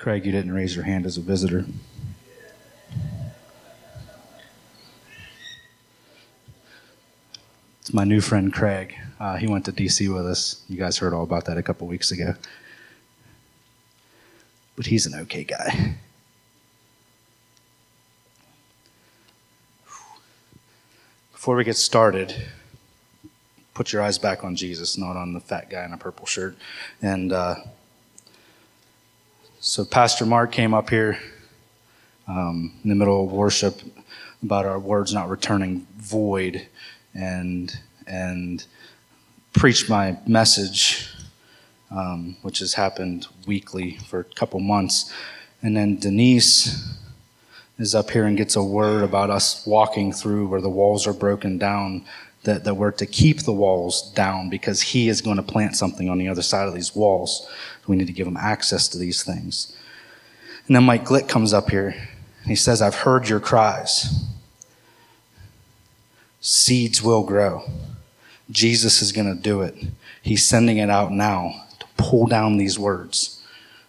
Craig, you didn't raise your hand as a visitor. It's my new friend, Craig. He went to D.C. with us. You guys heard all about that a couple weeks ago. But he's an okay guy. Before we get started, put your eyes back on Jesus, not on the fat guy in a purple shirt. And so Pastor Mark came up here in the middle of worship about our words not returning void and preached my message, which has happened weekly for a couple months. And then Denise is up here and gets a word about us walking through where the walls are broken down, that we're to keep the walls down because he is going to plant something on the other side of these walls. We need to give him access to these things. And then Mike Glick comes up here and he says, I've heard your cries. Seeds will grow. Jesus is going to do it. He's sending it out now to pull down these words.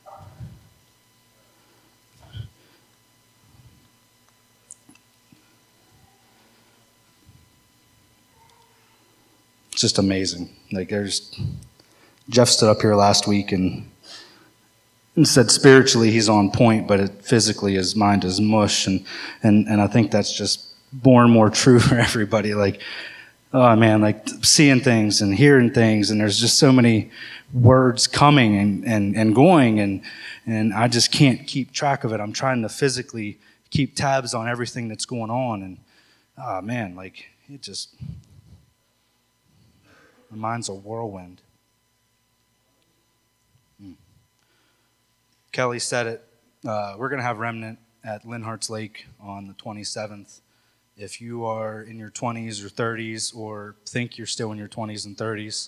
It's just amazing. Jeff stood up here last week and said spiritually he's on point, but physically his mind is mush. And I think that's just more and more true for everybody. Oh man, seeing things and hearing things, and there's just so many words coming and going, and I just can't keep track of it. I'm trying to physically keep tabs on everything that's going on, and it just, my mind's a whirlwind. Kelly said it. We're going to have Remnant at Linhart's Lake on the 27th. If you are in your 20s or 30s or think you're still in your 20s and 30s,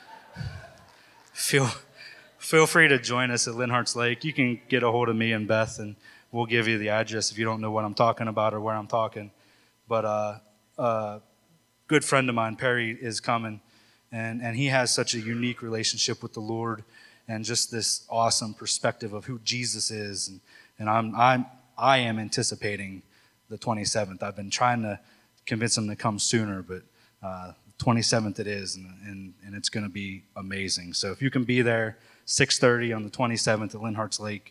feel free to join us at Linhart's Lake. You can get a hold of me and Beth, and we'll give you the address if you don't know what I'm talking about or where I'm talking. But a good friend of mine, Perry, is coming, and he has such a unique relationship with the Lord and just this awesome perspective of who Jesus is. And I am anticipating the 27th. I've been trying to convince him to come sooner, but 27th it is, and it's going to be amazing. So if you can be there, 6:30 on the 27th at Linhart's Lake.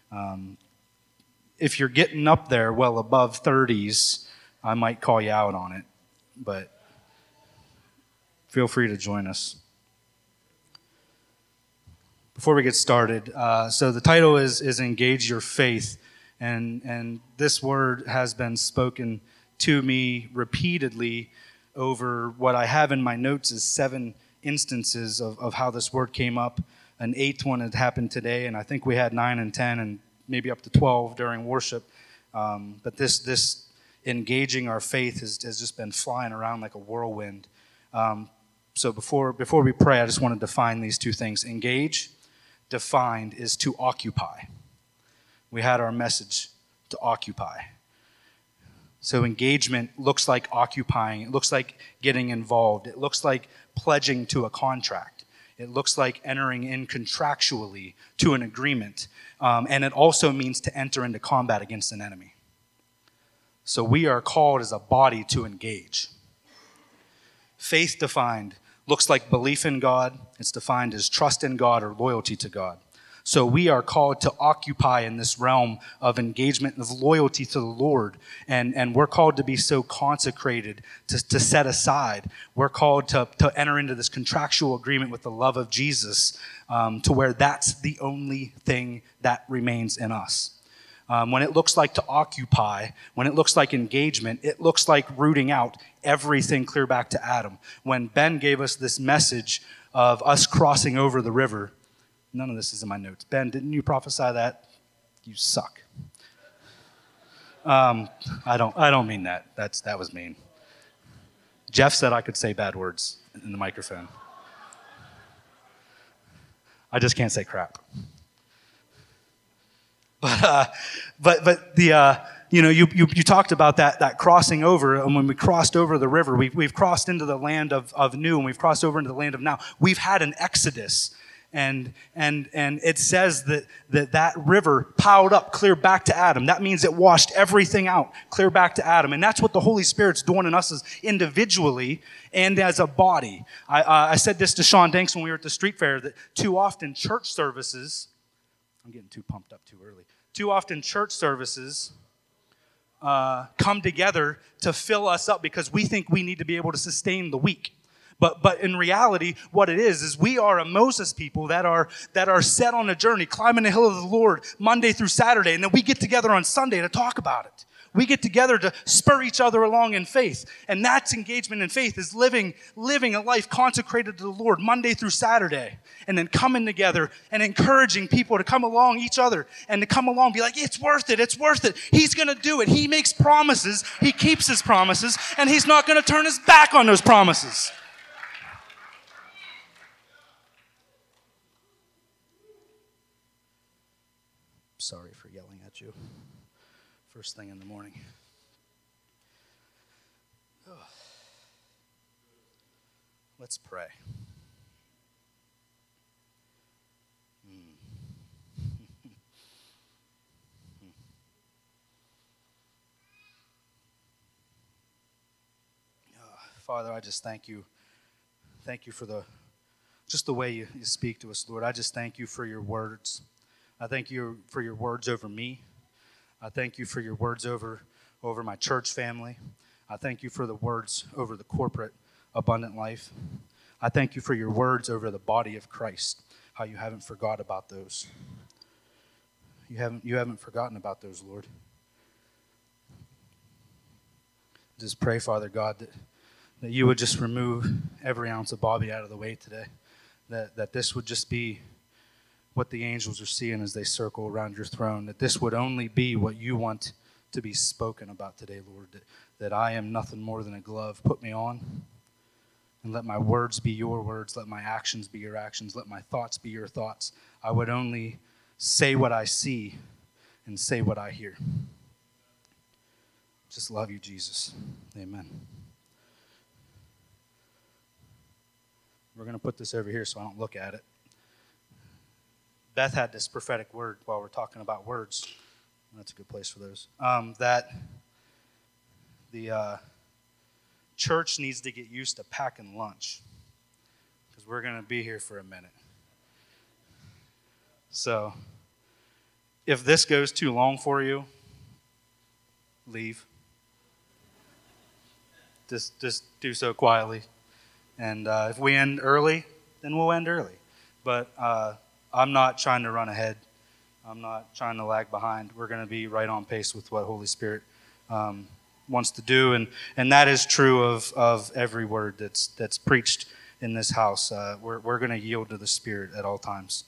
If you're getting up there well above 30s, I might call you out on it, but feel free to join us. Before we get started, so the title is Engage Your Faith, and this word has been spoken to me repeatedly over what I have in my notes is 7 instances of how this word came up. An 8th one had happened today, and I think we had 9 and 10 and maybe up to 12 during worship. But this engaging our faith has just been flying around like a whirlwind. So before we pray, I just want to define these 2 things. Engage, defined, is to occupy. We had our message to occupy. So engagement looks like occupying. It looks like getting involved. It looks like pledging to a contract. It looks like entering in contractually to an agreement. And it also means to enter into combat against an enemy. So we are called as a body to engage. Faith defined looks like belief in God. It's defined as trust in God or loyalty to God. So we are called to occupy in this realm of engagement, of loyalty to the Lord. And we're called to be so consecrated, to set aside. We're called to enter into this contractual agreement with the love of Jesus, to where that's the only thing that remains in us. When it looks like to occupy, when it looks like engagement, it looks like rooting out everything clear back to Adam. When Ben gave us this message of us crossing over the river, none of this is in my notes. Ben, didn't you prophesy that? You suck. I don't mean that. That was mean. Jeff said I could say bad words in the microphone. I just can't say crap. But the you talked about that crossing over, and when we crossed over the river, we've crossed into the land of new, and we've crossed over into the land of now. We've had an exodus, and it says that river piled up clear back to Adam. That means it washed everything out clear back to Adam. And that's what the Holy Spirit's doing in us as individually and as a body. I said this to Sean Danks when we were at the street fair, that too often church services, I'm getting too pumped up too early. Too often church services come together to fill us up because we think we need to be able to sustain the week. But in reality, what it is we are a Moses people that are set on a journey, climbing the hill of the Lord Monday through Saturday, and then we get together on Sunday to talk about it. We get together to spur each other along in faith. And that's engagement in faith, is living a life consecrated to the Lord Monday through Saturday. And then coming together and encouraging people to come along each other and to come along and be like, it's worth it, it's worth it. He's going to do it. He makes promises. He keeps his promises. And he's not going to turn his back on those promises. Sorry for yelling at you first thing in the morning. Let's pray. Father, I just thank you. Thank you for just the way you speak to us, Lord. I just thank you for your words. I thank you for your words over me. I thank you for your words over my church family. I thank you for the words over the corporate abundant life. I thank you for your words over the body of Christ, how you haven't forgot about those. You haven't forgotten about those, Lord. Just pray, Father God, that you would just remove every ounce of Bobby out of the way today. That this would just be what the angels are seeing as they circle around your throne, that this would only be what you want to be spoken about today, Lord, that I am nothing more than a glove. Put me on, and let my words be your words, let my actions be your actions, let my thoughts be your thoughts. I would only say what I see and say what I hear. Just love you, Jesus. Amen. We're going to put this over here so I don't look at it. Beth had this prophetic word while we're talking about words. That's a good place for those. That the church needs to get used to packing lunch, because we're going to be here for a minute. So if this goes too long for you, leave. Just do so quietly. And if we end early, then we'll end early. But I'm not trying to run ahead. I'm not trying to lag behind. We're going to be right on pace with what Holy Spirit wants to do. And that is true of every word that's preached in this house. We're going to yield to the Spirit at all times.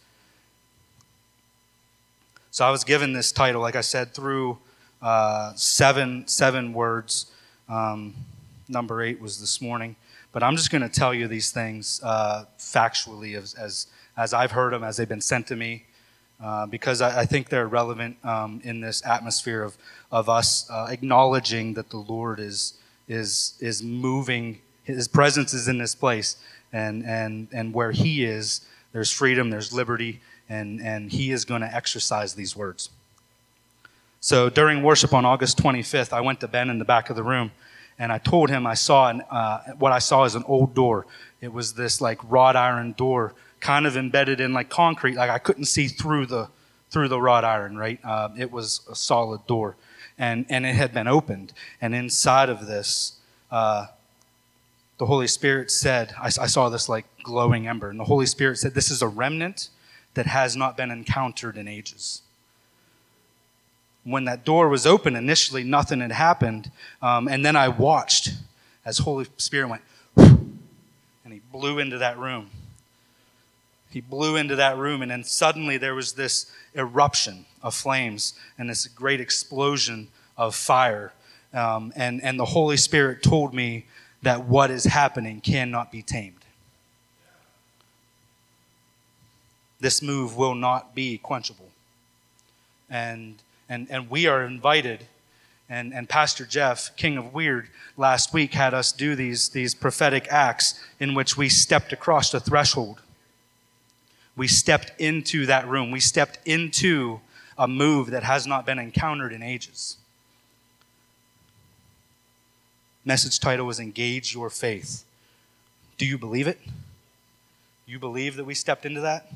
So I was given this title, like I said, through seven words. Number 8 was this morning. But I'm just going to tell you these things factually as I've heard them, as they've been sent to me, because I think they're relevant in this atmosphere of us acknowledging that the Lord is moving. His presence is in this place, and where He is, there's freedom, there's liberty, and He is going to exercise these words. So during worship on August 25th, I went to Ben in the back of the room, and I told him I saw what I saw is an old door. It was this like wrought iron door, kind of embedded in like concrete. Like I couldn't see through the wrought iron, right? It was a solid door, and it had been opened. And inside of this, the Holy Spirit said, I saw this like glowing ember, and the Holy Spirit said, "This is a remnant that has not been encountered in ages." When that door was open, initially nothing had happened. And then I watched as Holy Spirit went, and He blew into that room. He blew into that room, and then suddenly there was this eruption of flames and this great explosion of fire. And the Holy Spirit told me that what is happening cannot be tamed. This move will not be quenchable. And we are invited, and Pastor Jeff, King of Weird, last week had us do these prophetic acts in which we stepped across the threshold. We stepped into that room. We stepped into a move that has not been encountered in ages. Message title is Engage Your Faith. Do you believe it? You believe that we stepped into that?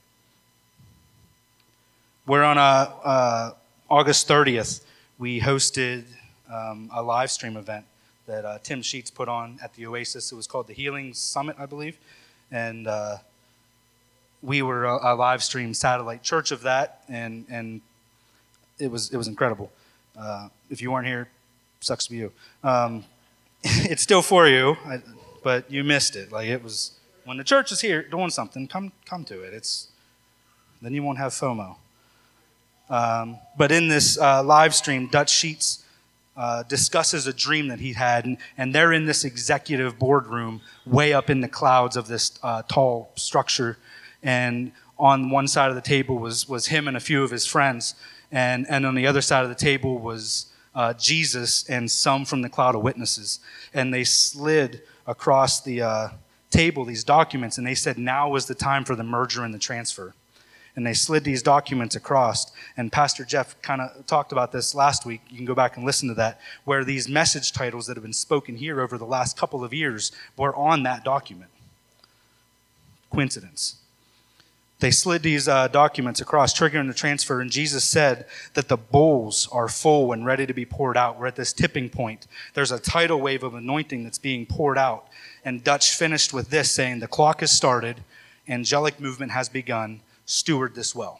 We're on August 30th. We hosted a live stream event that Tim Sheets put on at the Oasis. It was called the Healing Summit, I believe. And we were a live stream satellite church of that, and it was incredible. If you weren't here, sucks to be you. It's still for you, but you missed it. Like, it was when the church is here doing something, come to it. Then you won't have FOMO. But in this live stream, Dutch Sheets discusses a dream that he had, and they're in this executive boardroom way up in the clouds of this tall structure, and on one side of the table was him and a few of his friends, and on the other side of the table was Jesus and some from the cloud of witnesses, and they slid across the table these documents, and they said now was the time for the merger and the transfer. And they slid these documents across. And Pastor Jeff kind of talked about this last week. You can go back and listen to that, where these message titles that have been spoken here over the last couple of years were on that document. Coincidence. They slid these documents across, triggering the transfer, and Jesus said that the bowls are full and ready to be poured out. We're at this tipping point. There's a tidal wave of anointing that's being poured out. And Dutch finished with this, saying, the clock has started, angelic movement has begun, steward this well.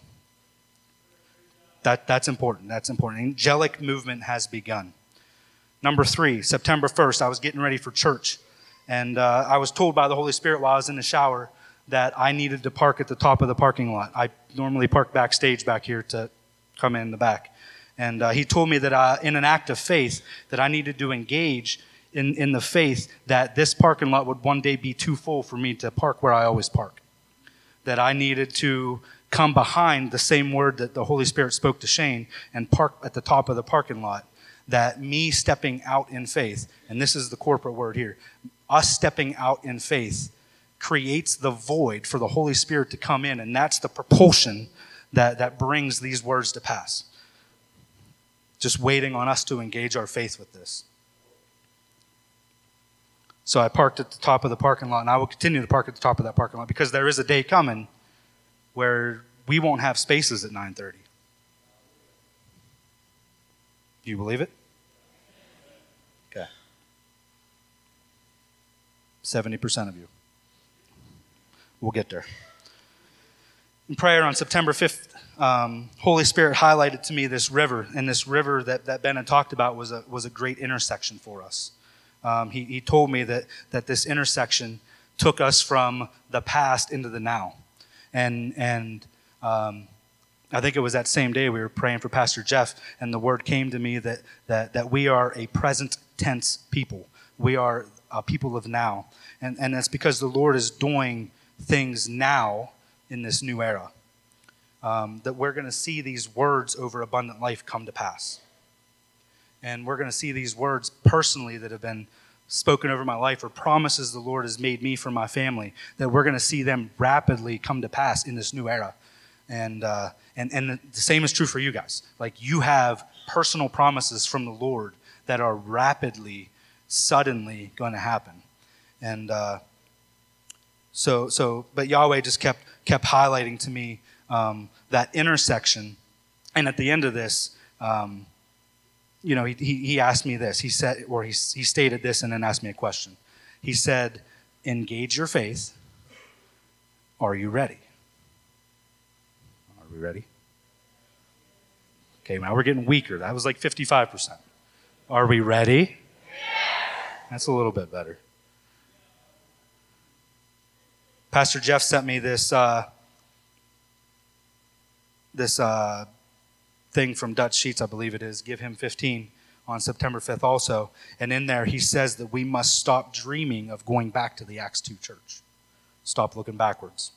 That's important. That's important. Angelic movement has begun. Number 3, September 1st, I was getting ready for church. And I was told by the Holy Spirit while I was in the shower that I needed to park at the top of the parking lot. I normally park backstage back here to come in the back. And he told me that in an act of faith that I needed to engage in the faith that this parking lot would one day be too full for me to park where I always park. That I needed to come behind the same word that the Holy Spirit spoke to Shane and park at the top of the parking lot. That me stepping out in faith, and this is the corporate word here, us stepping out in faith creates the void for the Holy Spirit to come in, and that's the propulsion that brings these words to pass. Just waiting on us to engage our faith with this. So I parked at the top of the parking lot, and I will continue to park at the top of that parking lot because there is a day coming where we won't have spaces at 9:30. Do you believe it? Okay. 70% of you. We'll get there. In prayer on September 5th, Holy Spirit highlighted to me this river, and this river that Ben had talked about was a great intersection for us. He told me that this intersection took us from the past into the now. And I think it was that same day we were praying for Pastor Jeff, and the word came to me that we are a present tense people. We are a people of now. And that's because the Lord is doing things now in this new era. That we're going to see these words over abundant life come to pass. And we're going to see these words personally that have been spoken over my life, or promises the Lord has made me for my family, that we're going to see them rapidly come to pass in this new era. And the same is true for you guys. Like, you have personal promises from the Lord that are rapidly, suddenly going to happen. And but Yahweh just kept highlighting to me that intersection. And at the end of this, he asked me this. He said, or he stated this, and then asked me a question. He said, "Engage your faith. Are you ready?" Are we ready? Okay, now we're getting weaker. That was like 55%. Are we ready? Yes. That's a little bit better. Pastor Jeff sent me this thing from Dutch Sheets, I believe it is, Give Him 15, on September 5th also. And in there he says that we must stop dreaming of going back to the Acts 2 church. Stop looking backwards.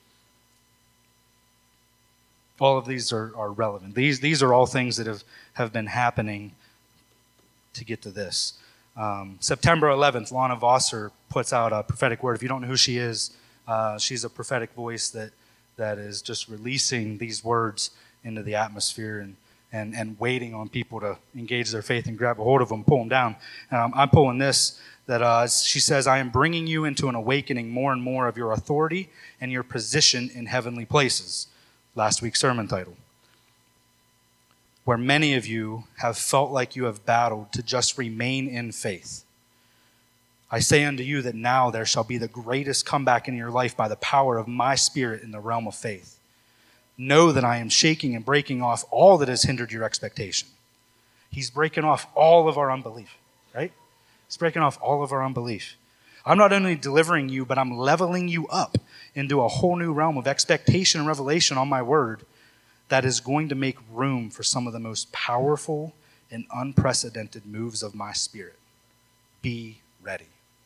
All of these are relevant. These are all things that have been happening to get to this. September 11th, Lana Vosser puts out a prophetic word. If you don't know who she is, she's a prophetic voice that that is just releasing these words into the atmosphere and waiting on people to engage their faith and grab a hold of them, pull them down. I'm pulling this, that she says, I am bringing you into an awakening more and more of your authority and your position in heavenly places. Last week's sermon title. Where many of you have felt like you have battled to just remain in faith. I say unto you that now there shall be the greatest comeback in your life by the power of my Spirit in the realm of faith. Know that I am shaking and breaking off all that has hindered your expectation. He's breaking off all of our unbelief, right? He's breaking off all of our unbelief. I'm not only delivering you, but I'm leveling you up into a whole new realm of expectation and revelation on my word that is going to make room for some of the most powerful and unprecedented moves of my Spirit. Be ready.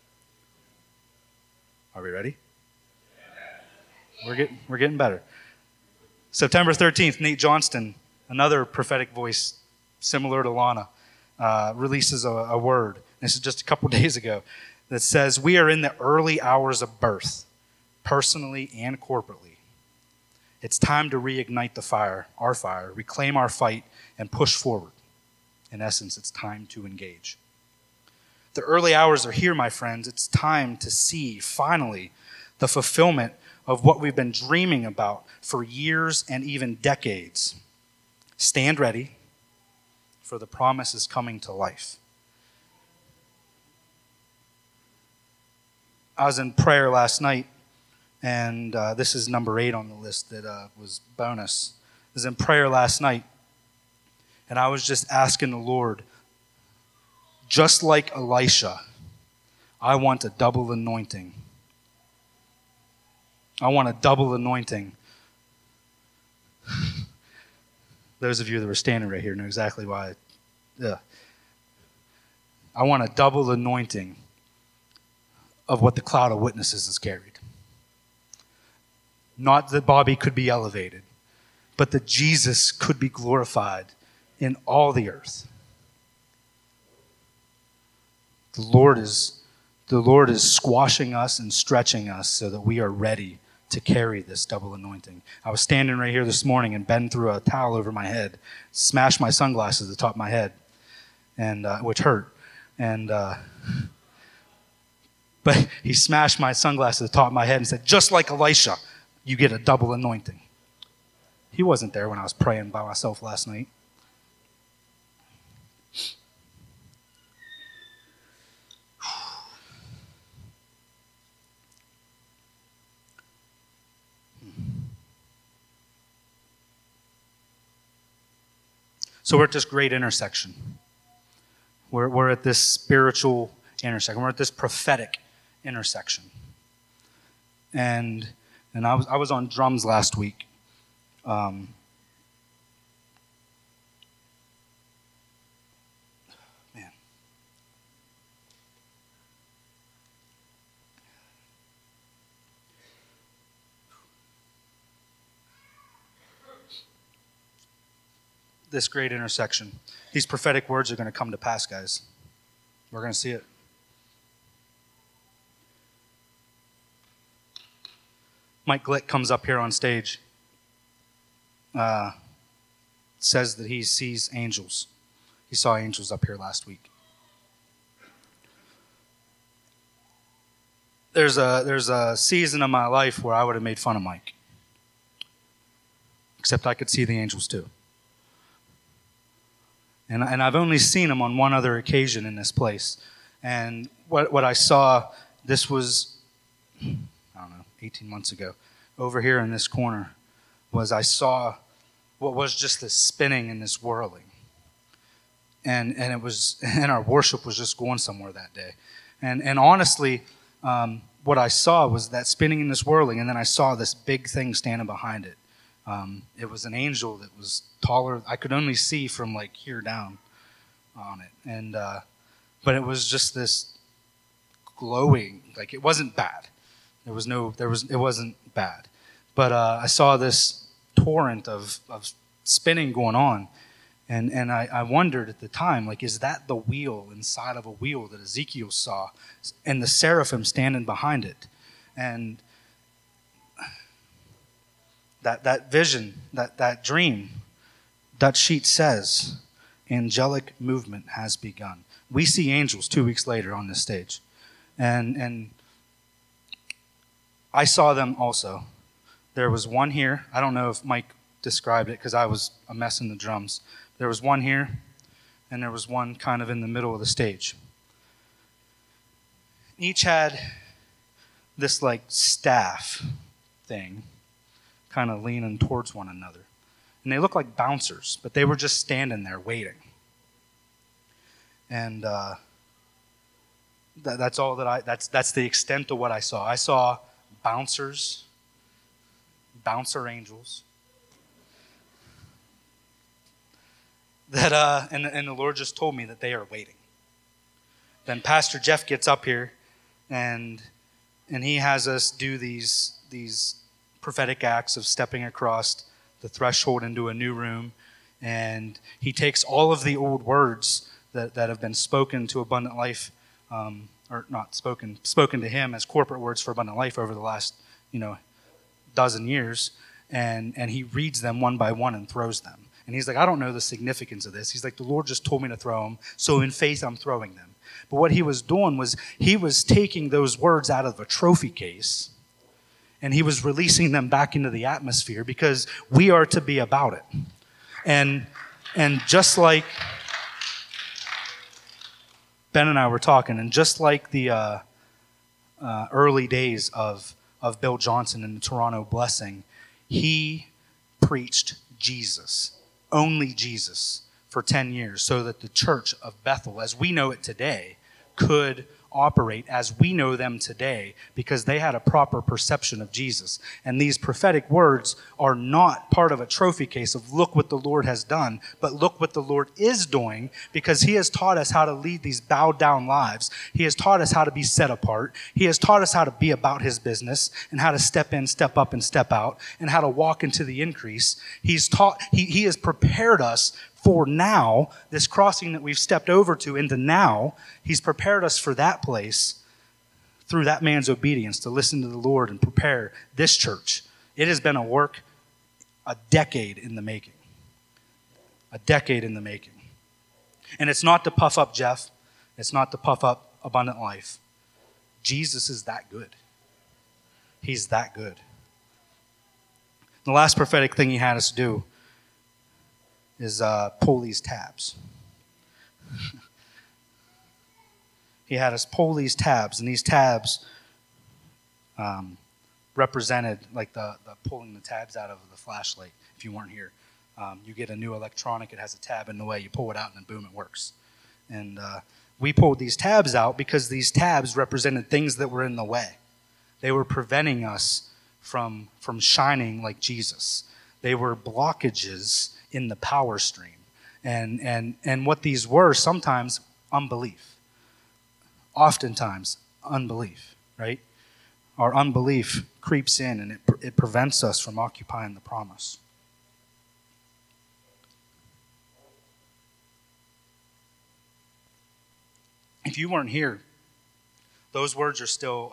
Are we ready? We're getting better. September 13th, Nate Johnston, another prophetic voice similar to Lana, releases a word. This is just a couple days ago, that says, we are in the early hours of birth, personally and corporately. It's time to reignite the fire, our fire, reclaim our fight, and push forward. In essence, it's time to engage. The early hours are here, my friends. It's time to see, finally, the fulfillment of what we've been dreaming about for years and even decades. Stand ready, for the promise is coming to life. I was in prayer last night, and this is number 8 on the list that was bonus. I was in prayer last night, and I was just asking the Lord, just like Elisha, I want a double anointing. I want a double anointing. Those of you that were standing right here know exactly why. I want a double anointing of what the cloud of witnesses has carried. Not that Bobby could be elevated, but that Jesus could be glorified in all the earth. The Lord is squashing us and stretching us so that we are ready to carry this double anointing. I was standing right here this morning, and Ben threw a towel over my head, smashed my sunglasses at the top of my head, and which hurt. But he smashed my sunglasses at the top of my head and said, just like Elisha, you get a double anointing. He wasn't there when I was praying by myself last night. So we're at this great intersection. We're at this spiritual intersection. We're at this prophetic intersection. And I was on drums last week. Man. This great intersection. These prophetic words are going to come to pass, guys. We're going to see it. Mike Glick comes up here on stage, says that he sees angels. He saw angels up here last week. There's a season of my life where I would have made fun of Mike, except I could see the angels too. And I've only seen him on one other occasion in this place. And what I saw, this was, 18 months ago, over here in this corner, was I saw what was just this spinning and this whirling. And it was, and our worship was just going somewhere that day. And honestly, what I saw was that spinning and this whirling, and then I saw this big thing standing behind it. It was an angel that was taller. I could only see from like here down on it. And but it was just this glowing, like it wasn't bad. It wasn't bad. But I saw this torrent of spinning going on. And I wondered at the time, like, is that the wheel inside of a wheel that Ezekiel saw? And the seraphim standing behind it. And that vision, that dream, that sheet says, angelic movement has begun. We see angels 2 weeks later on this stage. And I saw them also. There was one here. I don't know if Mike described it because I was a mess in the drums. There was one here, and there was one kind of in the middle of the stage. Each had this like staff thing kind of leaning towards one another. And they looked like bouncers, but they were just standing there waiting. And that's all that that's the extent of what I saw. I saw bouncers, bouncer angels. That and the Lord just told me that they are waiting. Then Pastor Jeff gets up here and he has us do these prophetic acts of stepping across the threshold into a new room, and he takes all of the old words that have been spoken to Abundant Life, or not spoken to him as corporate words for Abundant Life over the last dozen years, and he reads them one by one and throws them. And he's like, I don't know the significance of this. He's like, the Lord just told me to throw them, so in faith I'm throwing them. But what he was doing was he was taking those words out of a trophy case and he was releasing them back into the atmosphere because we are to be about it. And just like Ben and I were talking, and just like the early days of Bill Johnson and the Toronto Blessing, he preached Jesus, only Jesus, for 10 years so that the church of Bethel, as we know it today, could operate as we know them today because they had a proper perception of Jesus. And these prophetic words are not part of a trophy case of look what the Lord has done, but look what the Lord is doing, because he has taught us how to lead these bowed down lives. He has taught us how to be set apart. He has taught us how to be about his business and how to step in, step up, and step out, and how to walk into the increase. He has prepared us for now, this crossing that we've stepped over to into now. He's prepared us for that place through that man's obedience to listen to the Lord and prepare this church. It has been a decade in the making. A decade in the making. And it's not to puff up Jeff. It's not to puff up Abundant Life. Jesus is that good. He's that good. The last prophetic thing he had us do is pull these tabs. He had us pull these tabs, and these tabs represented like the pulling the tabs out of the flashlight. If you weren't here, you get a new electronic, it has a tab in the way, you pull it out and then boom, it works. And we pulled these tabs out because these tabs represented things that were in the way. They were preventing us from shining like Jesus. They were blockages in the power stream. And what these were, sometimes unbelief. Oftentimes unbelief, right? Our unbelief creeps in and it prevents us from occupying the promise. If you weren't here, those words are still,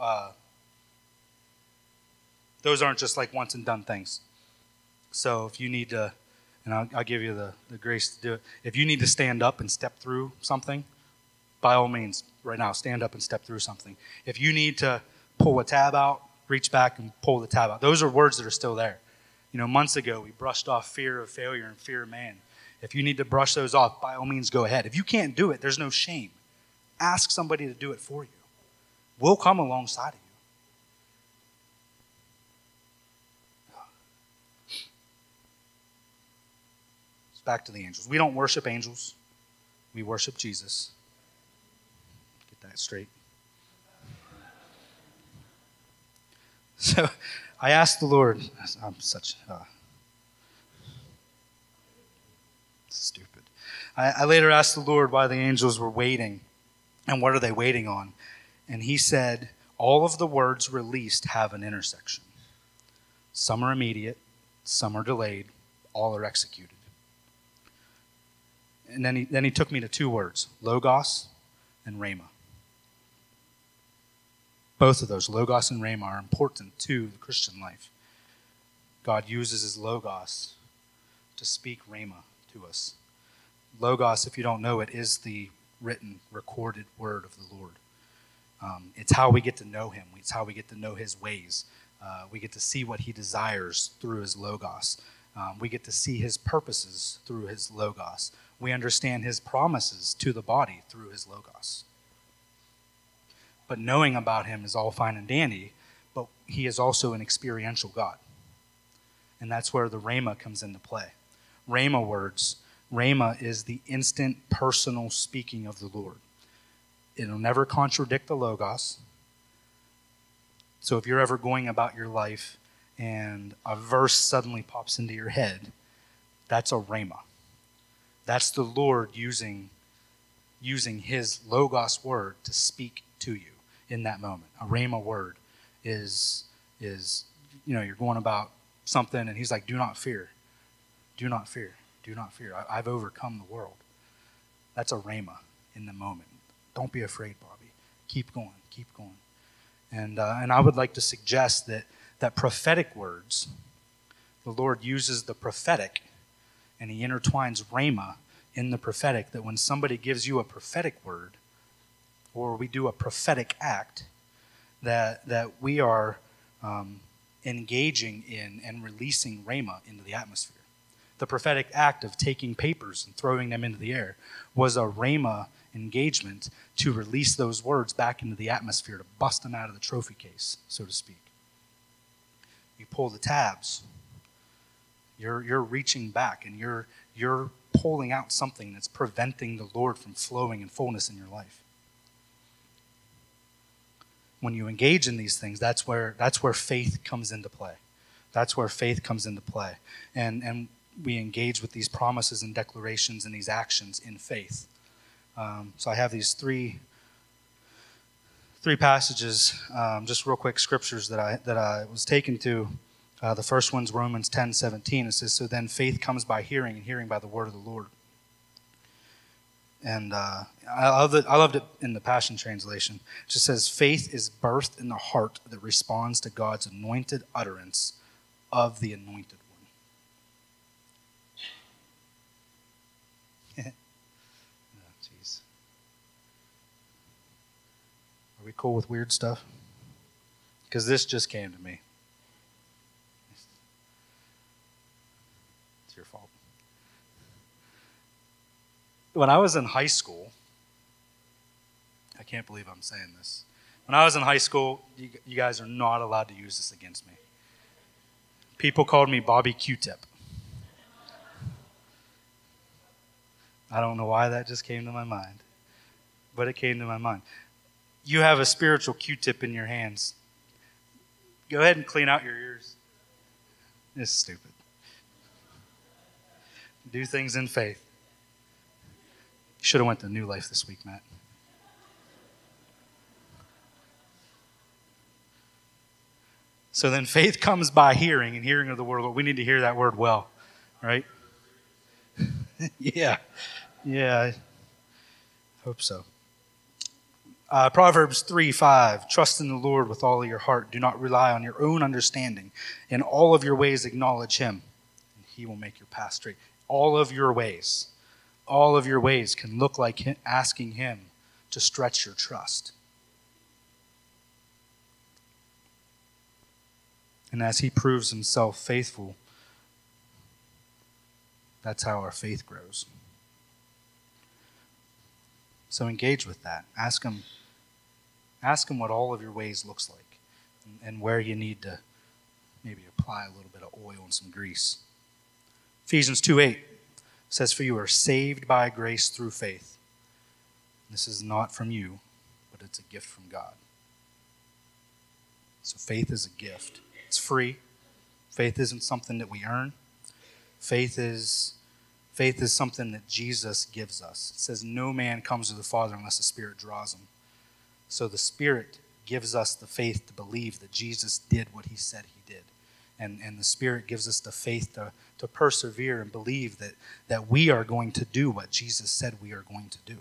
those aren't just like once and done things. So if you need to, and I'll give you the grace to do it. If you need to stand up and step through something, by all means, right now, stand up and step through something. If you need to pull a tab out, reach back and pull the tab out. Those are words that are still there. Months ago, we brushed off fear of failure and fear of man. If you need to brush those off, by all means, go ahead. If you can't do it, there's no shame. Ask somebody to do it for you. We'll come alongside of you. Back to the angels. We don't worship angels. We worship Jesus. Get that straight. So I asked the Lord, I'm such stupid. I later asked the Lord why the angels were waiting and what are they waiting on. And he said, all of the words released have an intersection. Some are immediate, some are delayed, all are executed. And then he took me to two words, logos and rhema. Both of those, logos and rhema, are important to the Christian life. God uses his Logos to speak Rhema to us. Logos, if you don't know it, is the written, recorded word of the Lord. It's how we get to know him. It's how we get to know his ways. We get to see what he desires through his Logos. We get to see his purposes through his Logos. We understand his promises to the body through his Logos. But knowing about him is all fine and dandy, but he is also an experiential God. And that's where the Rhema comes into play. Rhema words. Rhema is the instant personal speaking of the Lord. It'll never contradict the Logos. So if you're ever going about your life and a verse suddenly pops into your head, that's a Rhema. That's the Lord using his Logos word to speak to you in that moment. A Rhema word is you're going about something and he's like, do not fear. Do not fear. Do not fear. I've overcome the world. That's a Rhema in the moment. Don't be afraid, Bobby. Keep going. Keep going. And I would like to suggest that prophetic words, the Lord uses the prophetic and he intertwines Rhema in the prophetic, that when somebody gives you a prophetic word or we do a prophetic act, that we are engaging in and releasing Rhema into the atmosphere. The prophetic act of taking papers and throwing them into the air was a Rhema engagement to release those words back into the atmosphere, to bust them out of the trophy case, so to speak. You pull the tabs, you're reaching back and you're pulling out something that's preventing the Lord from flowing in fullness in your life. When you engage in these things, that's where faith comes into play. That's where faith comes into play. And we engage with these promises and declarations and these actions in faith. So I have these three passages, just real quick scriptures that I was taken to. The first one's Romans 10:17. It says, "So then faith comes by hearing, and hearing by the word of the Lord." And I loved it in the Passion Translation. It just says, "Faith is birthed in the heart that responds to God's anointed utterance of the anointed one." Oh, jeez. Are we cool with weird stuff? Because this just came to me. It's your fault. When I was in high school, I can't believe I'm saying this. When I was in high school, you guys are not allowed to use this against me. People called me Bobby Q-Tip. I don't know why that just came to my mind, but it came to my mind. You have a spiritual Q-tip in your hands. Go ahead and clean out your ears. It's stupid. Do things in faith. You should have went to New Life this week, Matt. So then faith comes by hearing, and hearing of the word. We need to hear that word well, right? Yeah, I hope so. Proverbs 3:5, "Trust in the Lord with all of your heart. Do not rely on your own understanding. In all of your ways acknowledge him, and he will make your path straight." All of your ways. All of your ways can look like asking him to stretch your trust. And as he proves himself faithful, that's how our faith grows. So engage with that. Ask him what all of your ways looks like and where you need to maybe apply a little bit of oil and some grease. Ephesians 2:8 says, "For you are saved by grace through faith. This is not from you, but it's a gift from God." So faith is a gift. It's free. Faith isn't something that we earn. Faith is something that Jesus gives us. It says no man comes to the Father unless the Spirit draws him. So the Spirit gives us the faith to believe that Jesus did what he said he did. And the Spirit gives us the faith to persevere and believe that we are going to do what Jesus said we are going to do.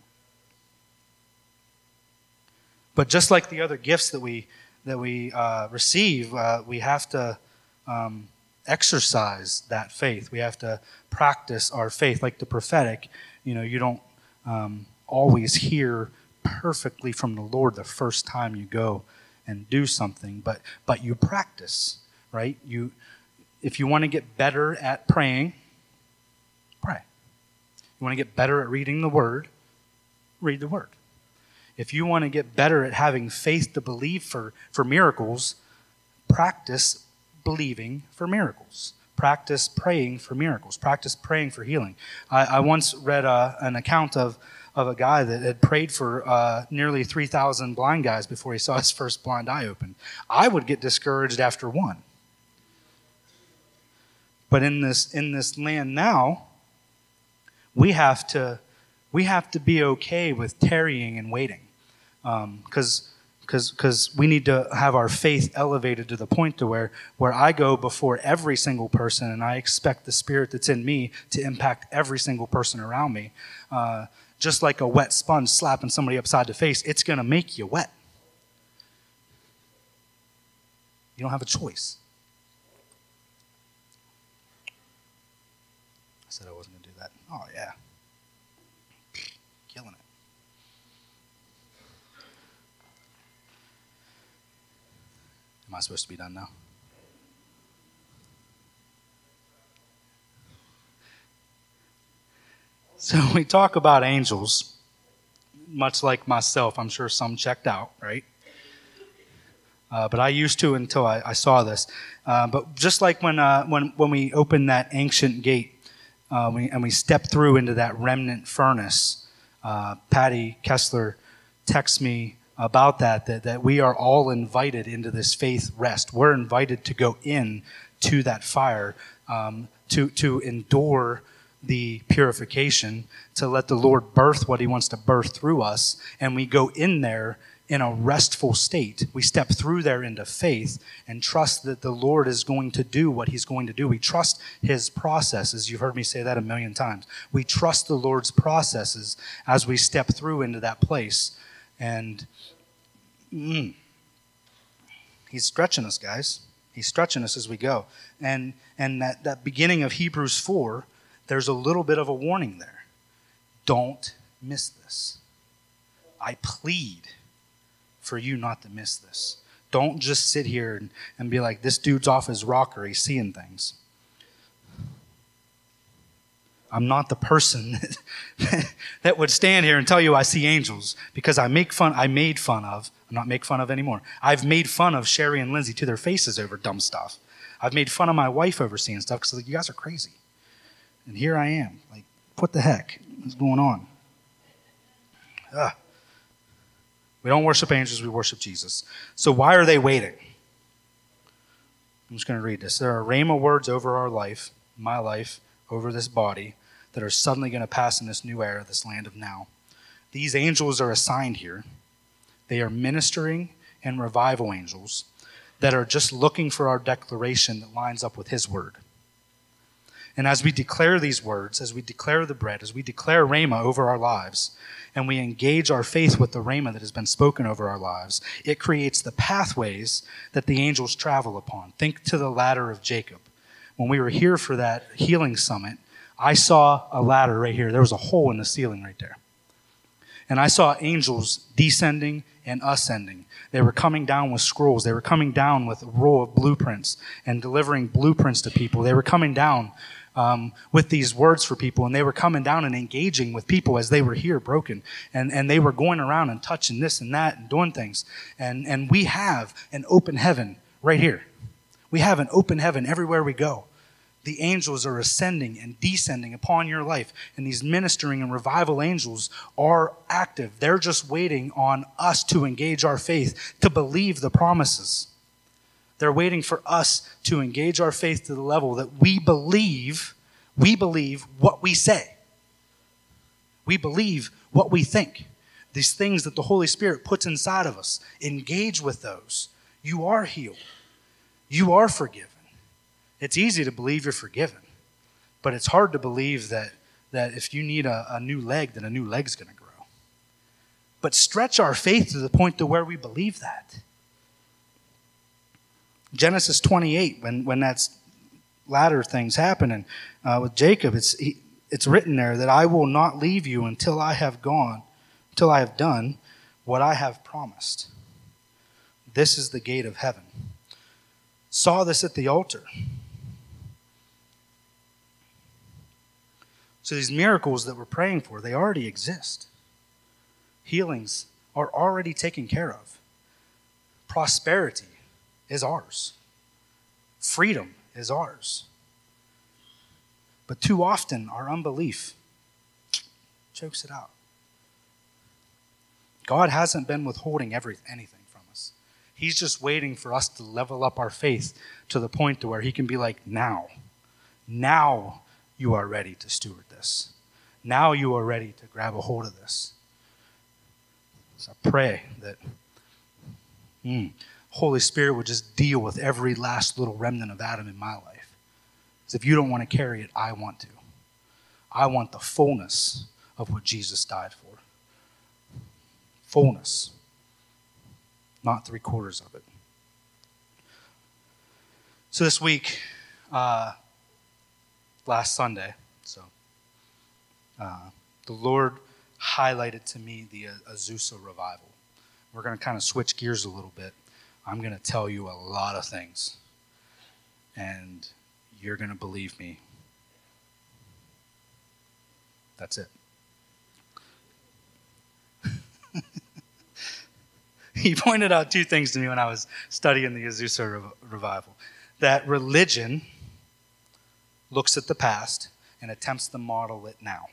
But just like the other gifts that we receive, we have to exercise that faith. We have to practice our faith. Like the prophetic, you don't always hear perfectly from the Lord the first time you go and do something, but you practice, right? If you want to get better at praying, pray. You want to get better at reading the Word, read the Word. If you want to get better at having faith to believe for miracles, practice believing for miracles. Practice praying for miracles. Practice praying for healing. I once read an account of a guy that had prayed for nearly 3,000 blind guys before he saw his first blind eye open. I would get discouraged after one. But in this land now, we have to be okay with tarrying and waiting, because we need to have our faith elevated to the point to where I go before every single person and I expect the Spirit that's in me to impact every single person around me. Just like a wet sponge slapping somebody upside the face, it's going to make you wet. You don't have a choice. I said I wasn't going to do that. Oh, yeah. Killing it. Am I supposed to be done now? So we talk about angels, much like myself. I'm sure some checked out, right? But I used to until I saw this. But just like when we opened that ancient gate and we stepped through into that remnant furnace, Patty Kessler texts me about that we are all invited into this faith rest. We're invited to go in to that fire, to endure the purification, to let the Lord birth what he wants to birth through us, and we go in there in a restful state. We step through there into faith and trust that the Lord is going to do what he's going to do. We trust his processes. You've heard me say that a million times. We trust the Lord's processes as we step through into that place. And he's stretching us, guys. He's stretching us as we go. And that beginning of Hebrews 4, there's a little bit of a warning there. Don't miss this. I plead for you not to miss this. Don't just sit here and be like, this dude's off his rocker, he's seeing things. I'm not the person that would stand here and tell you I see angels, because I'm not make fun of anymore. I've made fun of Sherry and Lindsay to their faces over dumb stuff. I've made fun of my wife over seeing stuff because you guys are crazy. And here I am. Like, what the heck is going on? We don't worship angels, we worship Jesus. So why are they waiting? I'm just going to read this. There are rhema words over our life, my life, over this body, that are suddenly going to pass in this new era, this land of now. These angels are assigned here. They are ministering and revival angels that are just looking for our declaration that lines up with his word. And as we declare these words, as we declare the bread, as we declare rhema over our lives, and we engage our faith with the rhema that has been spoken over our lives, it creates the pathways that the angels travel upon. Think to the ladder of Jacob. When we were here for that healing summit, I saw a ladder right here. There was a hole in the ceiling right there. And I saw angels descending and ascending. They were coming down with scrolls. They were coming down with a roll of blueprints and delivering blueprints to people. They were coming down with these words for people, and they were coming down and engaging with people as they were here broken. And they were going around and touching this and that and doing things. And we have an open heaven right here. We have an open heaven everywhere we go. The angels are ascending and descending upon your life. And these ministering and revival angels are active. They're just waiting on us to engage our faith, to believe the promises. They're waiting for us to engage our faith to the level that we believe what we say. We believe what we think. These things that the Holy Spirit puts inside of us. Engage with those. You are healed. You are forgiven. It's easy to believe you're forgiven, but it's hard to believe that if you need a new leg, then a new leg's going to grow. But stretch our faith to the point to where we believe that. Genesis 28, when that's latter things happen. And with Jacob, it's written there that I will not leave you until I have done what I have promised. This is the gate of heaven. Saw this at the altar. So these miracles that we're praying for, they already exist. Healings are already taken care of. Prosperity is ours. Freedom is ours. But too often, our unbelief chokes it out. God hasn't been withholding anything from us. He's just waiting for us to level up our faith to the point to where he can be like, now you are ready to steward this. Now you are ready to grab a hold of this. So I pray that Holy Spirit would just deal with every last little remnant of Adam in my life. Because if you don't want to carry it, I want to. I want the fullness of what Jesus died for. Fullness. Not 3/4 of it. So this week, last Sunday, the Lord highlighted to me the Azusa revival. We're going to kind of switch gears a little bit. I'm going to tell you a lot of things, and you're going to believe me. That's it. He pointed out two things to me when I was studying the Azusa revival. That religion looks at the past and attempts to model it now.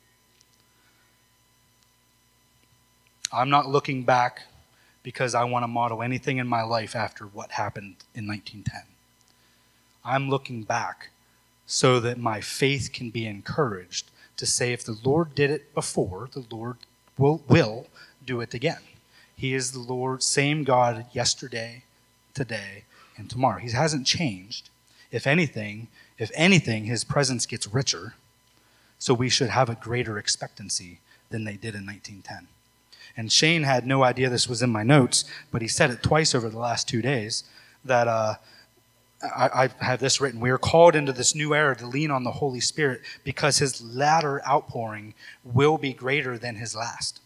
I'm not looking back because I want to model anything in my life after what happened in 1910. I'm looking back so that my faith can be encouraged to say if the Lord did it before, the Lord will do it again. He is the Lord, same God yesterday, today, and tomorrow. He hasn't changed. If anything, his presence gets richer, so we should have a greater expectancy than they did in 1910. And Shane had no idea this was in my notes, but he said it twice over the last 2 days, that I have this written. We are called into this new era to lean on the Holy Spirit because his latter outpouring will be greater than his last.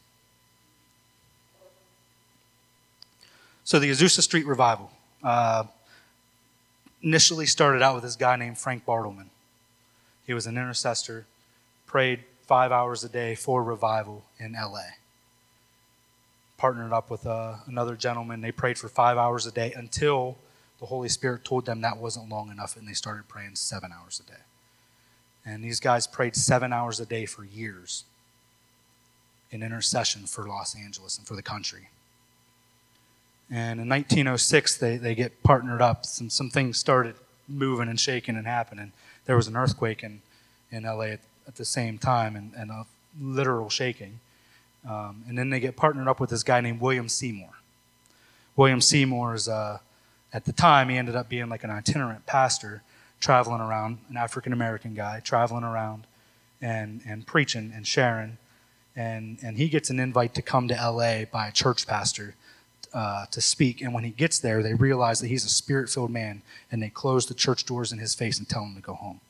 So the Azusa Street Revival initially started out with this guy named Frank Bartleman. He was an intercessor, prayed 5 hours a day for revival in LA. Partnered up with another gentleman. They prayed for 5 hours a day until the Holy Spirit told them that wasn't long enough, and they started praying 7 hours a day. And these guys prayed 7 hours a day for years in intercession for Los Angeles and for the country. And in 1906, they get partnered up. Some things started moving and shaking and happening. There was an earthquake in LA at the same time, and a literal shaking. And then they get partnered up with this guy named William Seymour. William Seymour is, at the time, he ended up being like an itinerant pastor, traveling around, an African-American guy, traveling around and preaching and sharing. And he gets an invite to come to LA by a church pastor to speak. And when he gets there, they realize that he's a spirit-filled man, and they close the church doors in his face and tell him to go home.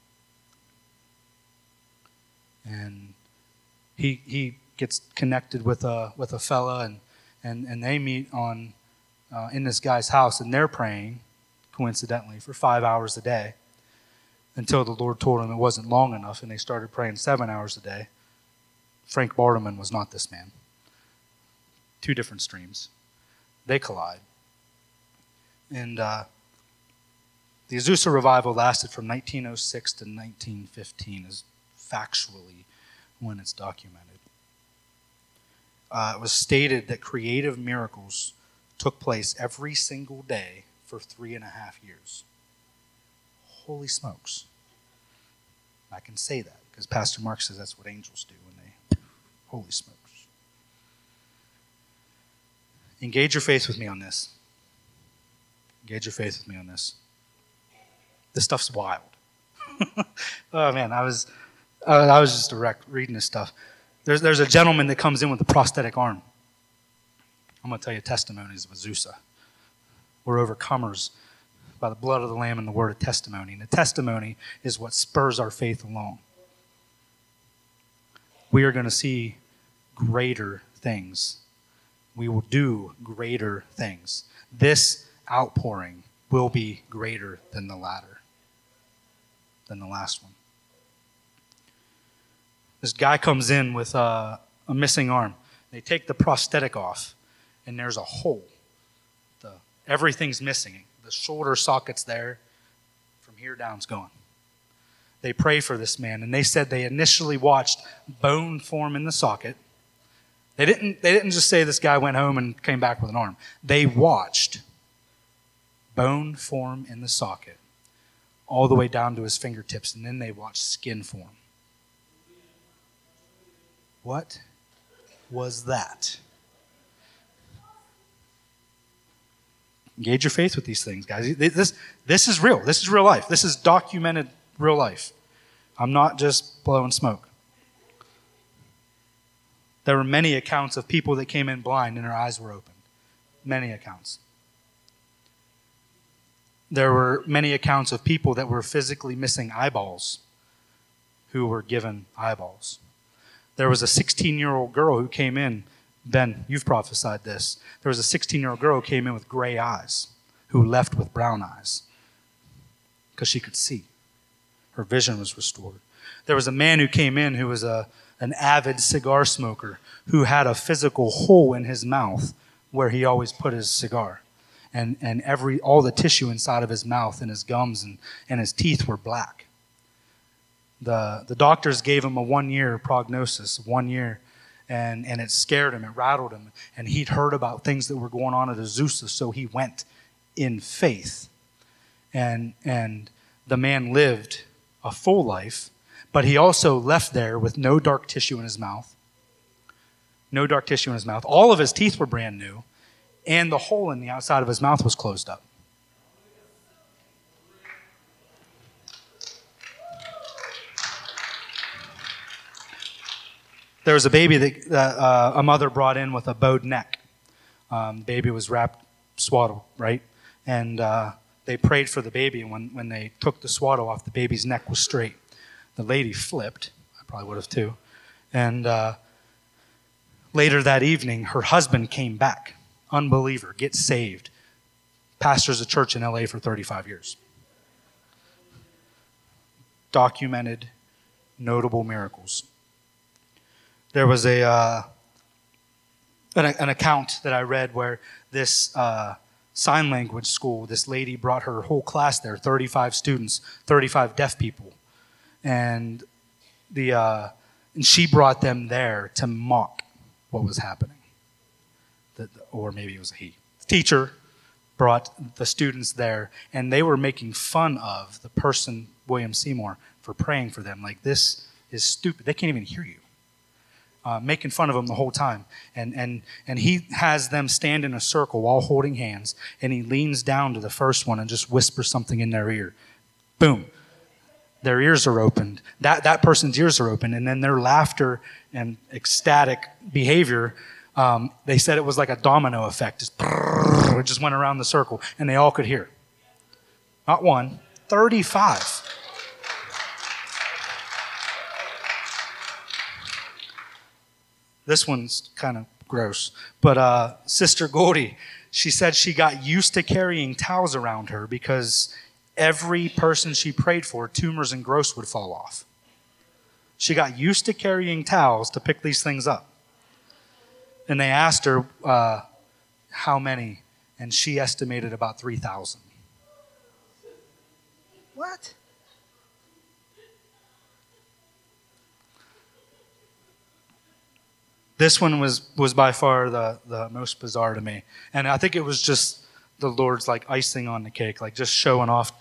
And he gets connected with a fella, and they meet on in this guy's house, and they're praying, coincidentally, for 5 hours a day until the Lord told them it wasn't long enough, and they started praying 7 hours a day. Frank Bartleman was not this man. Two different streams. They collide. And the Azusa revival lasted from 1906 to 1915, is factually when it's documented. It was stated that creative miracles took place every single day for 3.5 years. Holy smokes. I can say that because Pastor Mark says that's what angels do when they, holy smokes. Engage your faith with me on this. Engage your faith with me on this. This stuff's wild. Oh man, I was just a wreck reading this stuff. There's a gentleman that comes in with a prosthetic arm. I'm going to tell you testimonies of Azusa. We're overcomers by the blood of the Lamb and the word of testimony. And the testimony is what spurs our faith along. We are going to see greater things. We will do greater things. This outpouring will be greater than the latter, than the last one. This guy comes in with a missing arm. They take the prosthetic off, and there's a hole. Everything's missing. The shoulder socket's there. From here down's gone. They pray for this man, and they said they initially watched bone form in the socket. They didn't just say this guy went home and came back with an arm. They watched bone form in the socket all the way down to his fingertips, and then they watched skin form. What was that? Engage your faith with these things, guys. This is real. This is real life. This is documented real life. I'm not just blowing smoke. There were many accounts of people that came in blind and their eyes were opened. Many accounts. There were many accounts of people that were physically missing eyeballs who were given eyeballs. There was a 16-year-old girl who came in. Ben, you've prophesied this. There was a 16-year-old girl who came in with gray eyes, who left with brown eyes because she could see. Her vision was restored. There was a man who came in who was an avid cigar smoker who had a physical hole in his mouth where he always put his cigar. And all the tissue inside of his mouth and his gums and his teeth were black. The doctors gave him a 1-year prognosis, 1 year. And it scared him, it rattled him. And he'd heard about things that were going on at Azusa, so he went in faith. And the man lived a full life, but he also left there with no dark tissue in his mouth. No dark tissue in his mouth. All of his teeth were brand new, and the hole in the outside of his mouth was closed up. There was a baby that a mother brought in with a bowed neck. Baby was wrapped, swaddled, right? And they prayed for the baby, and when they took the swaddle off, the baby's neck was straight. The lady flipped. I probably would have too. And later that evening, her husband came back. Unbeliever, gets saved. Pastors a church in LA for 35 years. Documented, notable miracles. There was an account that I read where this sign language school, this lady brought her whole class there, 35 students, 35 deaf people. And she brought them there to mock what was happening. Or maybe it was a he. The teacher brought the students there, and they were making fun of the person, William Seymour, for praying for them. Like, this is stupid. They can't even hear you. Making fun of him the whole time. And he has them stand in a circle while holding hands, and he leans down to the first one and just whispers something in their ear. Boom. Their ears are opened. That person's ears are open, and then their laughter and ecstatic behavior, they said it was like a domino effect. It just went around the circle, and they all could hear. Not one, 35. This one's kind of gross. But Sister Goldie, she said she got used to carrying towels around her because every person she prayed for, tumors and growths would fall off. She got used to carrying towels to pick these things up. And they asked her how many, and she estimated about 3,000. What? This one was by far the most bizarre to me. And I think it was just the Lord's like icing on the cake, like just showing off.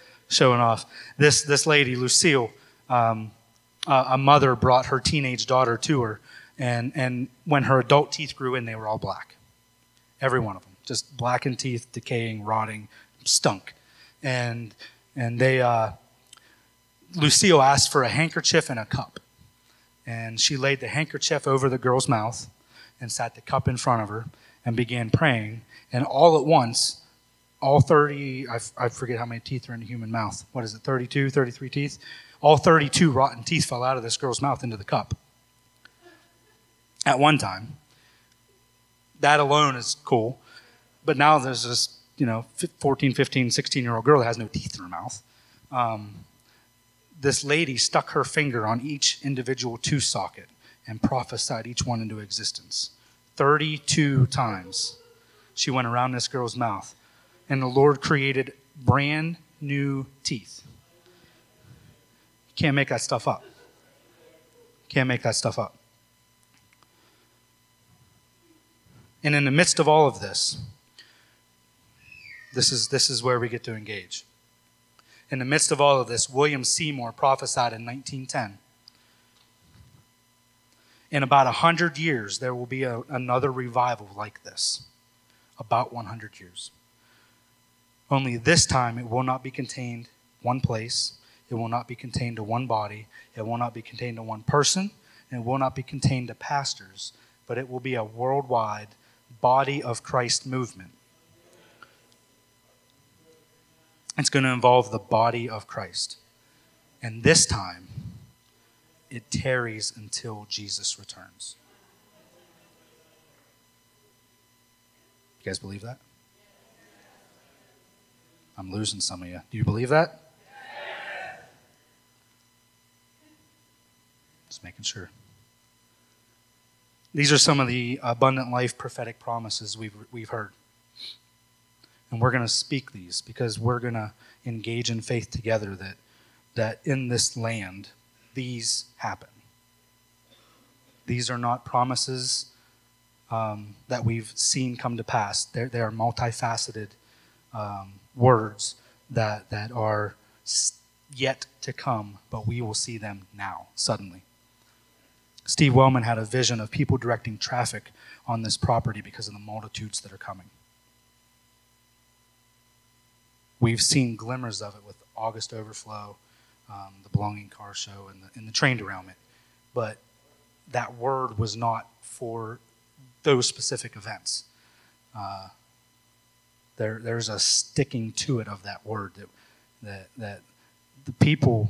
This lady, Lucille, a mother brought her teenage daughter to her, and when her adult teeth grew in, they were all black. Every one of them. Just blackened teeth, decaying, rotting, stunk. And Lucille asked for a handkerchief and a cup. And she laid the handkerchief over the girl's mouth and sat the cup in front of her and began praying. And all at once, all 30, I forget how many teeth are in the human mouth. What is it, 32, 33 teeth? All 32 rotten teeth fell out of this girl's mouth into the cup at one time. That alone is cool. But now there's this, 14, 15, 16-year-old girl that has no teeth in her mouth. This lady stuck her finger on each individual tooth socket and prophesied each one into existence. 32 times she went around this girl's mouth. And the Lord created brand new teeth. You can't make that stuff up. Can't make that stuff up. And in the midst of all of this, this is where we get to engage. In the midst of all of this, William Seymour prophesied in 1910. In about 100 years, there will be another revival like this. About 100 years. Only this time, it will not be contained one place. It will not be contained to one body. It will not be contained to one person. And it will not be contained to pastors. But it will be a worldwide body of Christ movement. It's going to involve the body of Christ. And this time, it tarries until Jesus returns. You guys believe that? I'm losing some of you. Do you believe that? Just making sure. These are some of the abundant life prophetic promises we've heard. And we're going to speak these because we're going to engage in faith together that in this land, these happen. These are not promises that we've seen come to pass. They are multifaceted words that are yet to come, but we will see them now, suddenly. Steve Wellman had a vision of people directing traffic on this property because of the multitudes that are coming. We've seen glimmers of it with August Overflow, the Belonging Car Show, and the train derailment. But that word was not for those specific events. There's a sticking to it of that word that the people.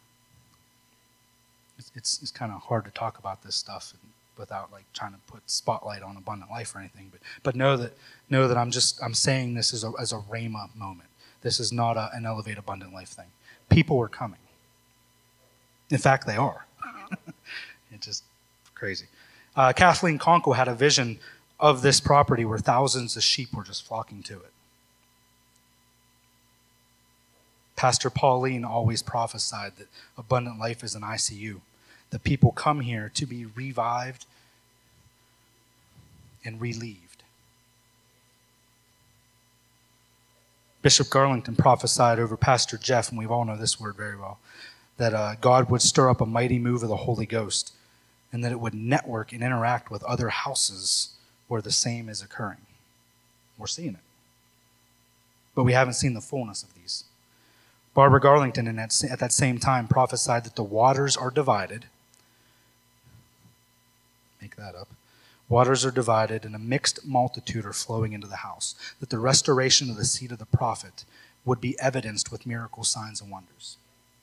It's kind of hard to talk about this stuff without like trying to put spotlight on abundant life or anything. But know that I'm saying this as a rhema moment. This is not an Elevate Abundant Life thing. People are coming. In fact, they are. It's just crazy. Kathleen Conkle had a vision of this property where thousands of sheep were just flocking to it. Pastor Pauline always prophesied that abundant life is an ICU. That people come here to be revived and relieved. Bishop Garlington prophesied over Pastor Jeff, and we all know this word very well, that God would stir up a mighty move of the Holy Ghost and that it would network and interact with other houses where the same is occurring. We're seeing it. But we haven't seen the fullness of these. Barbara Garlington at that same time prophesied that the waters are divided. Make that up. Waters are divided and a mixed multitude are flowing into the house. That the restoration of the seed of the prophet would be evidenced with miracles, signs, and wonders.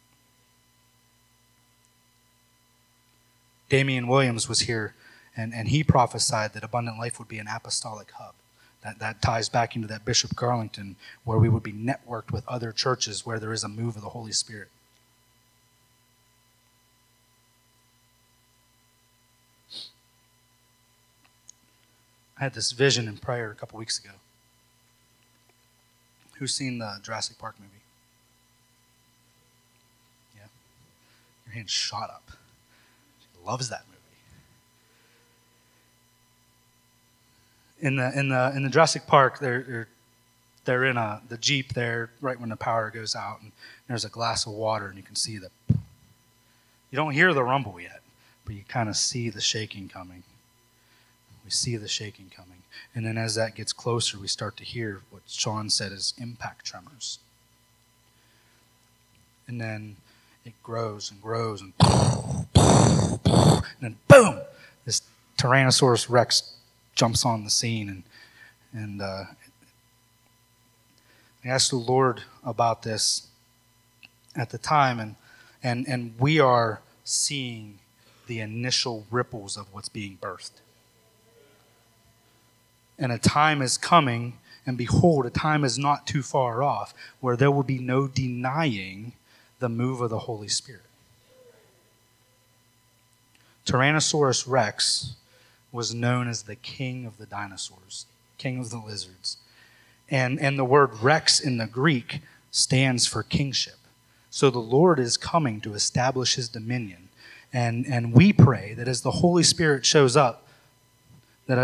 Damian Williams was here and he prophesied that Abundant Life would be an apostolic hub. That ties back into that Bishop Garlington where we would be networked with other churches where there is a move of the Holy Spirit. I had this vision in prayer a couple weeks ago. Who's seen the Jurassic Park movie? Yeah? Your hand shot up. She loves that movie. In the Jurassic Park, they're in the Jeep there right when the power goes out, and there's a glass of water, and you can see you don't hear the rumble yet, but you kind of see the shaking coming. We see the shaking coming. And then as that gets closer, we start to hear what Sean said is impact tremors. And then it grows and grows, and then boom, this Tyrannosaurus Rex jumps on the scene, and I asked the Lord about this at the time, and we are seeing the initial ripples of what's being birthed. And a time is coming, and behold, a time is not too far off, where there will be no denying the move of the Holy Spirit. Tyrannosaurus Rex was known as the king of the dinosaurs, king of the lizards. And the word Rex in the Greek stands for kingship. So the Lord is coming to establish his dominion. And we pray that as the Holy Spirit shows up, that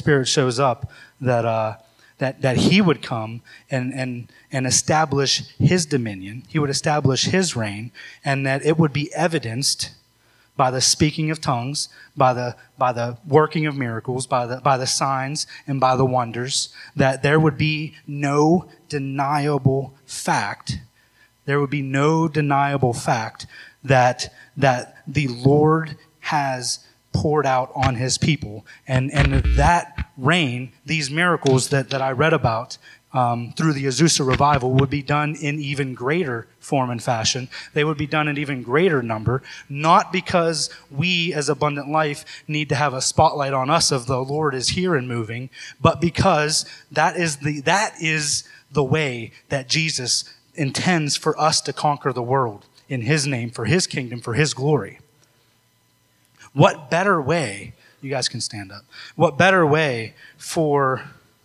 he would come and establish his dominion, he would establish his reign, and that it would be evidenced by the speaking of tongues, by the working of miracles, by the signs and by the wonders, that there would be no deniable fact. There would be no deniable fact that the Lord has poured out on his people. And that reign, these miracles that I read about through the Azusa revival would be done in even greater form and fashion. They would be done in even greater number, not because we as Abundant Life need to have a spotlight on us of the Lord is here and moving, but because that is the way that Jesus intends for us to conquer the world in his name, for his kingdom, for his glory. What better way, you guys can stand up, what better way for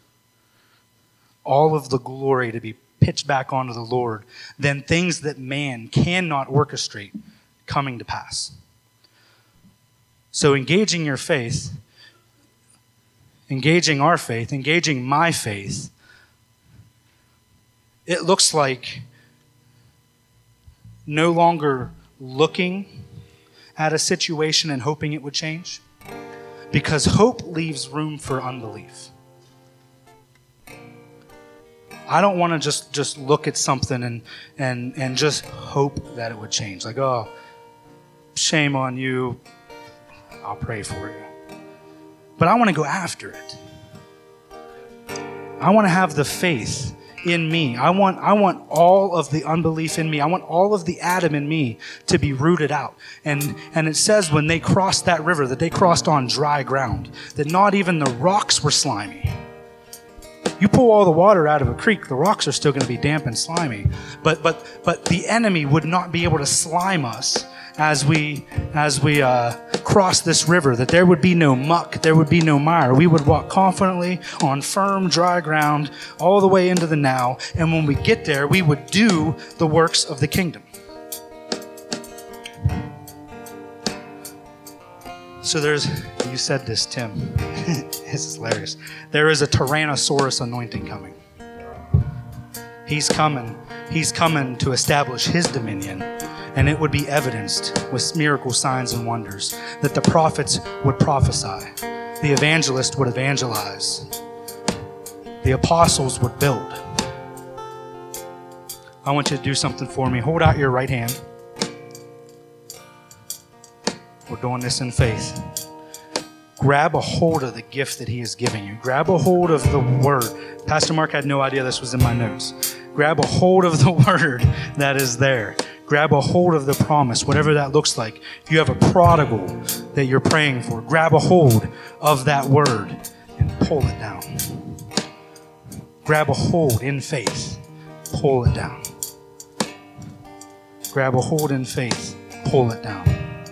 all of the glory to be pitched back onto the Lord than things that man cannot orchestrate coming to pass? So engaging your faith, engaging our faith, engaging my faith, it looks like no longer looking at a situation and hoping it would change, because hope leaves room for unbelief. I don't want to just look at something and just hope that it would change. Like, oh, shame on you. I'll pray for you. But I want to go after it. I want to have the faith in me. I want all of the unbelief in me. I want all of the Adam in me to be rooted out. And it says when they crossed that river, that they crossed on dry ground, that not even the rocks were slimy. You pull all the water out of a creek, the rocks are still going to be damp and slimy. But the enemy would not be able to slime us as we cross this river, that there would be no muck, there would be no mire. We would walk confidently on firm, dry ground all the way into the now. And when we get there, we would do the works of the kingdom. So you said this, Tim. This is hilarious. There is a Tyrannosaurus anointing coming. He's coming to establish his dominion, and it would be evidenced with miracle signs and wonders, that the prophets would prophesy, the evangelist would evangelize, the apostles would build. I want you to do something for me. Hold out your right hand. We're doing this in faith. Grab a hold of the gift that he is giving you. Grab a hold of the word. Pastor Mark had no idea this was in my notes. Grab a hold of the word that is there. Grab a hold of the promise, whatever that looks like. If you have a prodigal that you're praying for, grab a hold of that word and pull it down. Grab a hold in faith. Pull it down. Grab a hold in faith. Pull it down.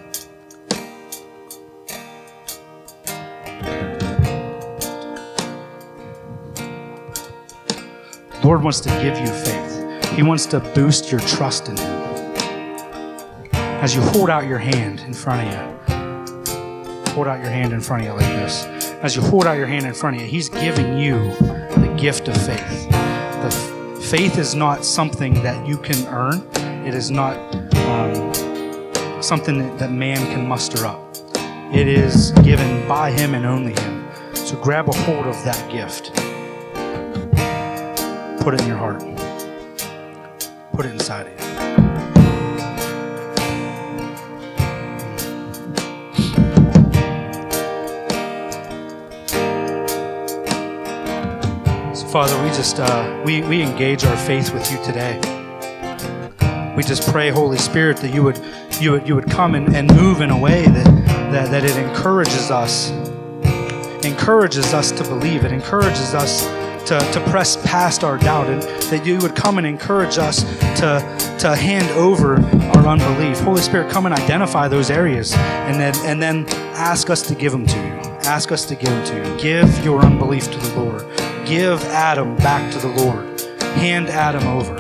Lord wants to give you faith. He wants to boost your trust in him. As you hold out your hand in front of you, hold out your hand in front of you like this. As you hold out your hand in front of you, he's giving you the gift of faith. Faith is not something that you can earn. It is not something that man can muster up. It is given by him and only him. So grab a hold of that gift. Put it in your heart. Put it inside of you. So Father, we just we engage our faith with you today. We just pray, Holy Spirit, that you would come and move in a way that it encourages us to believe. It encourages us to press past our doubt, and that you would come and encourage us to hand over our unbelief. Holy Spirit, come and identify those areas, and then ask us to give them to you. Ask us to give them to you. Give your unbelief to the Lord. Give Adam back to the Lord. Hand Adam over.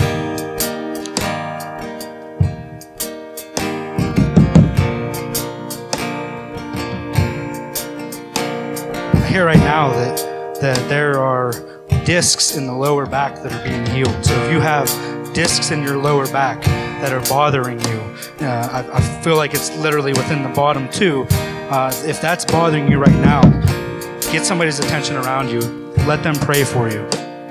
I hear right now that there are discs in the lower back that are being healed. So if you have discs in your lower back that are bothering you, I feel like it's literally within the bottom too. If that's bothering you right now, get somebody's attention around you. Let them pray for you.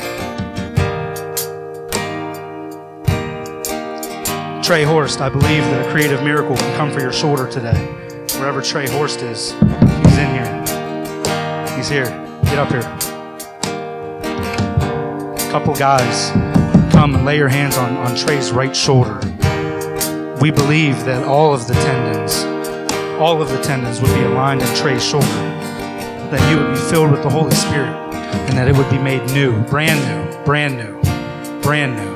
Trey Horst, I believe that a creative miracle can come for your shoulder today. Wherever Trey Horst is, he's in here. He's here. Get up here. A couple guys, come and lay your hands on Trey's right shoulder. We believe that all of the tendons would be aligned in Trey's shoulder, that you would be filled with the Holy Spirit, and that it would be made new, brand new, brand new, brand new.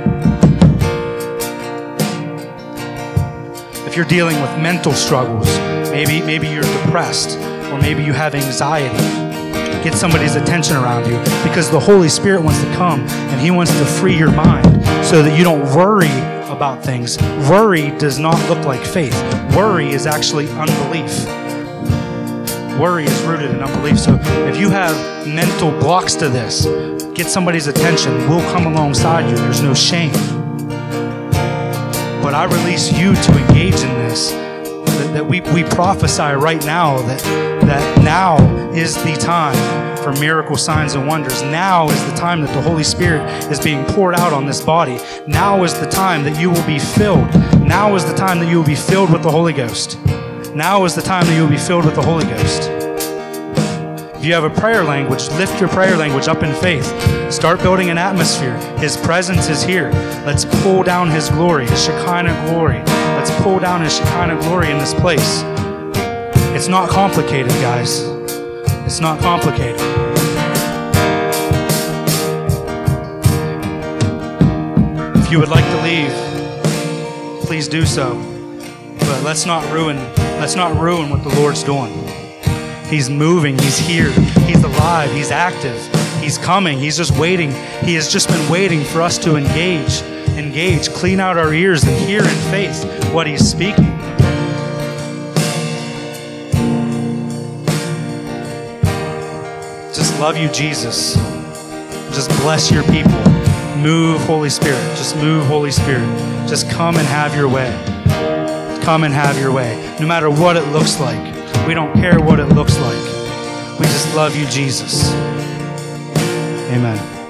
If you're dealing with mental struggles, maybe you're depressed, or maybe you have anxiety, get somebody's attention around you, because the Holy Spirit wants to come and He wants to free your mind so that you don't worry about things. Worry does not look like faith. Worry is actually unbelief. Worry is rooted in unbelief. So if you have mental blocks to this, get somebody's attention. We'll come alongside you. There's no shame. But I release you to engage in this, that we prophesy right now that now is the time for miracle signs and wonders. Now is the time that the Holy Spirit is being poured out on this body. Now is the time that you will be filled. Now is the time that you will be filled with the Holy Ghost. Now is the time that you will be filled with the Holy Ghost. If you have a prayer language, lift your prayer language up in faith. Start building an atmosphere. His presence is here. Let's pull down His glory, His Shekinah glory. Let's pull down His Shekinah glory in this place. It's not complicated, guys. It's not complicated. If you would like to leave, please do so. But let's not ruin what the Lord's doing. He's moving. He's here. He's alive. He's active. He's coming. He's just waiting. He has just been waiting for us to engage, clean out our ears, and hear in faith what He's speaking. Just love you, Jesus. Just bless your people. Move, Holy Spirit. Just move, Holy Spirit. Just come and have your way. Come and have your way. No matter what it looks like. We don't care what it looks like. We just love you, Jesus. Amen.